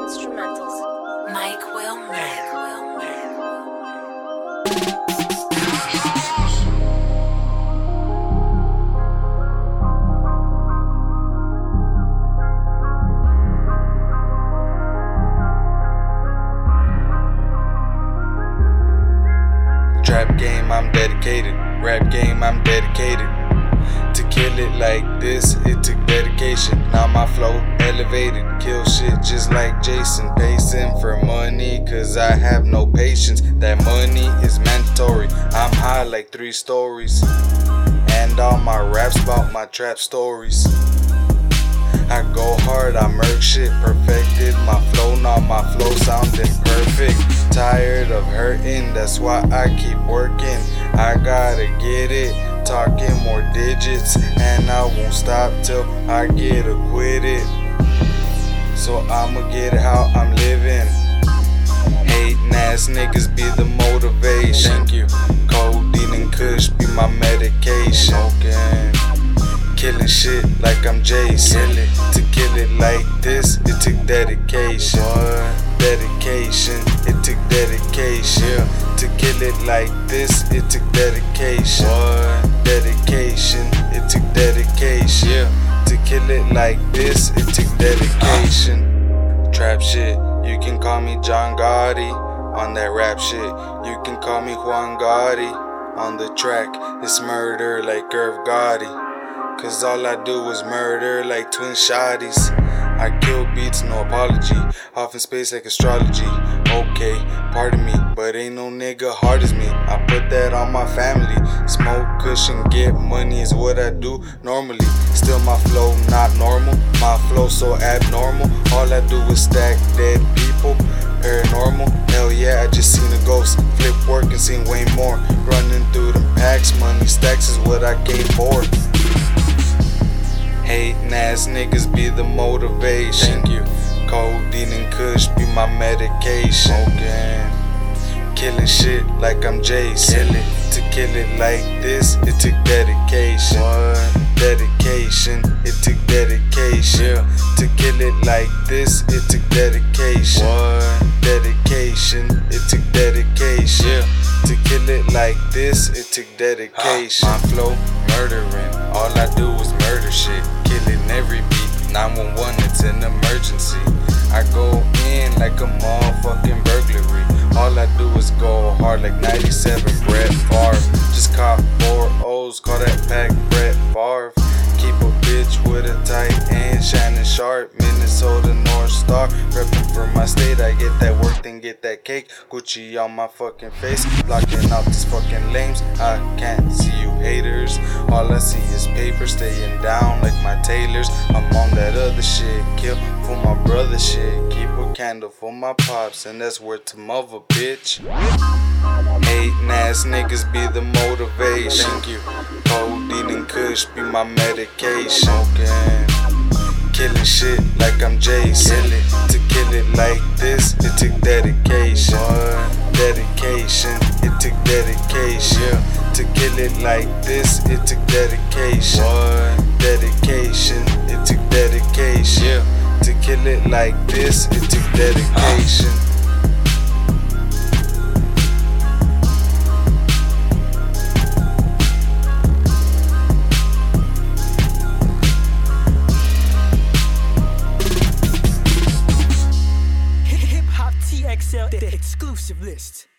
instrumentals. Mike Wilmer. Trap game, I'm dedicated. Rap game, I'm dedicated. To kill it like this, it took dedication. Now my flow elevated. Kill shit just like Jason. Pacing for money, cause I have no patience. That money is mandatory. I'm high like 3 stories. And all my raps about my trap stories. I go hard, I murk shit, perfected my flow, now my flow sounding perfect. Tired of hurting, that's why I keep working. I gotta get it, talking more digits, and I won't stop till I get acquitted. So I'ma get it how I'm living. Hating ass niggas be the motivation. Thank you. Codeine and Kush be my medication. Okay. Killing shit like I'm Jason. To kill it like this, it took dedication. Dedication, it took dedication. To kill it like this, it took dedication. Dedication, it took dedication. To kill it like this, it took dedication. Trap shit, you can call me John Gotti. On that rap shit, you can call me Juan Gotti. On the track, it's murder like Irv Gotti. Cause all I do is murder like twin shotties. I kill beats, no apology. Off in space like astrology. Okay, pardon me, but ain't no nigga hard as me. I put that on my family. Smoke, cushion, get money is what I do normally. Still my flow not normal. My flow so abnormal. All I do is stack dead people. Paranormal, hell yeah, I just seen a ghost. Flip work and seen way more. Running through them packs, money stacks is what I came for. Hating ass niggas be the motivation. Thank you. Codeine and Kush be my medication. Okay. Killing shit like I'm Jason. To kill it like this, it took dedication. Dedication, it took dedication. To kill it like this, it took dedication. Dedication, it took dedication. To kill it like this, it took dedication. My flow murdering, all I do is murder shit. Killing every beat, 911, it's an emergency. I go in like a motherfucking burglary. All I do is go hard like 97 Brett Favre. Just caught 4 O's, call that pack Brett Favre. Keep a bitch with a tight end, shining sharp. Minnesota North Star, reppin' for my state. I get that work, then get that cake. Gucci on my fucking face, blocking out these fucking lames. I can't see you haters. All I see is paper, staying down like my tailors. I'm on that other shit, kill for my brother shit. Keep a candle for my pops, and that's worth to mother, bitch. Hating ass niggas be the motivation. Thank you. Codeine and Kush be my medication. Okay. Killing shit like I'm Jason. To kill it like this, it took dedication. Dedication, it took dedication. To kill it like this, it took dedication. Dedication, it took dedication. To kill it like this, it took dedication. Hip Hop TXL, the exclusive list.